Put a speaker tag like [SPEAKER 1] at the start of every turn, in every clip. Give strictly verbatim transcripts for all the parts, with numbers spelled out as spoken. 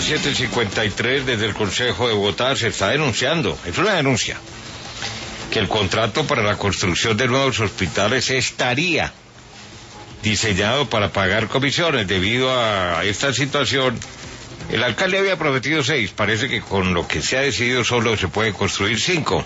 [SPEAKER 1] las siete cincuenta y tres, desde el Consejo de Bogotá se está denunciando, es una denuncia, que el contrato para la construcción de nuevos hospitales estaría diseñado para pagar comisiones. Debido a esta situación, el alcalde había prometido seis, parece que con lo que se ha decidido solo se puede construir cinco.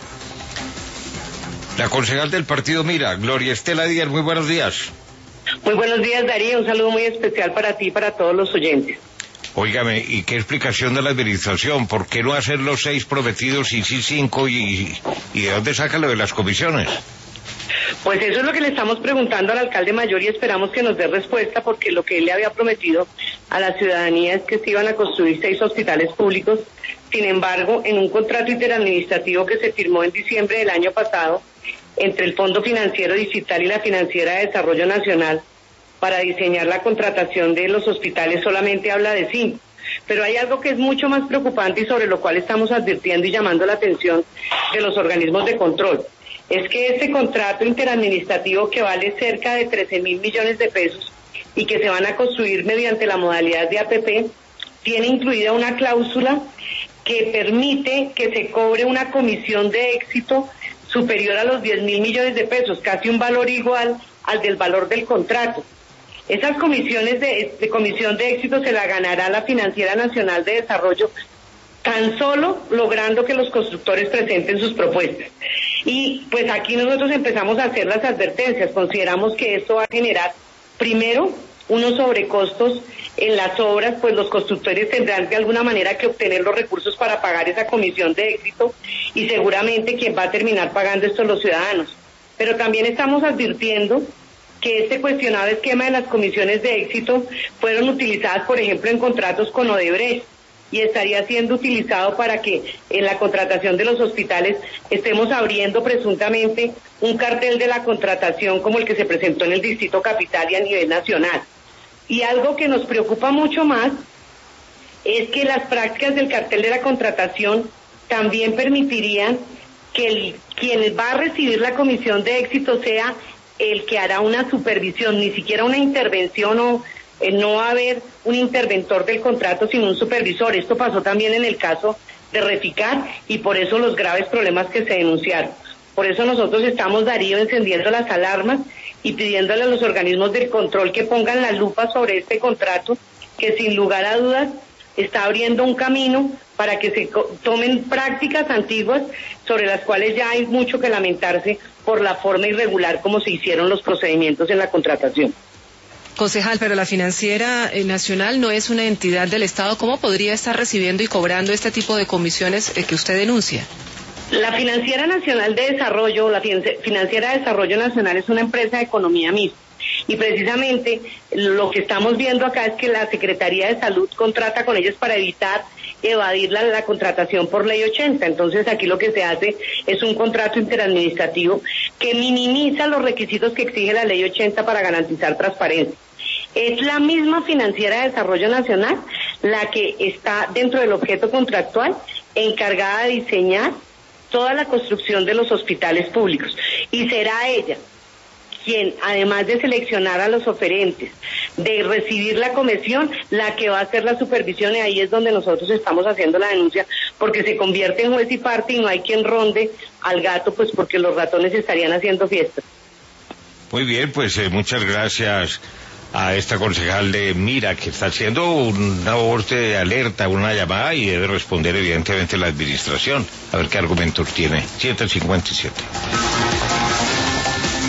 [SPEAKER 1] La concejal del partido Mira, Gloria Estela Díaz, muy buenos días.
[SPEAKER 2] Muy buenos días, Darío, un saludo muy especial para ti y para todos los oyentes.
[SPEAKER 1] Óigame, ¿y qué explicación de la administración? ¿Por qué no hacer los seis prometidos y sí cinco? ¿Y, y de dónde saca lo de las comisiones?
[SPEAKER 2] Pues eso es lo que le estamos preguntando al alcalde mayor y esperamos que nos dé respuesta, porque lo que él le había prometido a la ciudadanía es que se iban a construir seis hospitales públicos. Sin embargo, en un contrato interadministrativo que se firmó en diciembre del año pasado entre el Fondo Financiero Digital y la Financiera de Desarrollo Nacional para diseñar la contratación de los hospitales, solamente habla de cinco. Pero hay algo que es mucho más preocupante y sobre lo cual estamos advirtiendo y llamando la atención de los organismos de control. Es que este contrato interadministrativo, que vale cerca de trece mil millones de pesos y que se van a construir mediante la modalidad de A P P, tiene incluida una cláusula que permite que se cobre una comisión de éxito superior a los diez mil millones de pesos, casi un valor igual al del valor del contrato. Esas comisiones de, de comisión de éxito se la ganará la Financiera Nacional de Desarrollo, tan solo logrando que los constructores presenten sus propuestas. Y pues aquí nosotros empezamos a hacer las advertencias. Consideramos que esto va a generar, primero, unos sobrecostos en las obras, pues los constructores tendrán de alguna manera que obtener los recursos para pagar esa comisión de éxito, y seguramente quien va a terminar pagando esto los ciudadanos. Pero también estamos advirtiendo que este cuestionado esquema de las comisiones de éxito fueron utilizadas, por ejemplo, en contratos con Odebrecht, y estaría siendo utilizado para que en la contratación de los hospitales estemos abriendo presuntamente un cartel de la contratación como el que se presentó en el Distrito Capital y a nivel nacional. Y algo que nos preocupa mucho más es que las prácticas del cartel de la contratación también permitirían que el, quien va a recibir la comisión de éxito sea el que hará una supervisión, ni siquiera una intervención, o eh, no va a haber un interventor del contrato sino un supervisor. Esto pasó también en el caso de Reficar, y por eso los graves problemas que se denunciaron. Por eso nosotros estamos, Darío, encendiendo las alarmas y pidiéndole a los organismos del control que pongan la lupa sobre este contrato, que sin lugar a dudas está abriendo un camino para que se tomen prácticas antiguas sobre las cuales ya hay mucho que lamentarse por la forma irregular como se hicieron los procedimientos en la contratación.
[SPEAKER 3] Concejal, pero la Financiera Nacional no es una entidad del Estado. ¿Cómo podría estar recibiendo y cobrando este tipo de comisiones que usted denuncia?
[SPEAKER 2] La Financiera Nacional de Desarrollo, la Financiera de Desarrollo Nacional, es una empresa de economía mixta. Y precisamente lo que estamos viendo acá es que la Secretaría de Salud contrata con ellos para evitar evadir la, la contratación por ley ochenta. Entonces aquí lo que se hace es un contrato interadministrativo que minimiza los requisitos que exige la ley ochenta para garantizar transparencia. Es la misma Financiera de Desarrollo Nacional la que está dentro del objeto contractual encargada de diseñar toda la construcción de los hospitales públicos, y será ella quien, además de seleccionar a los oferentes, de recibir la comisión, la que va a hacer la supervisión. Y ahí es donde nosotros estamos haciendo la denuncia, porque se convierte en juez y parte y no hay quien ronde al gato, pues porque los ratones estarían haciendo fiesta.
[SPEAKER 1] Muy bien, pues eh, muchas gracias a esta concejal de Mira, que está haciendo una voz de alerta, una llamada, y debe responder evidentemente la administración. A ver qué argumentos tiene. siete cincuenta y siete.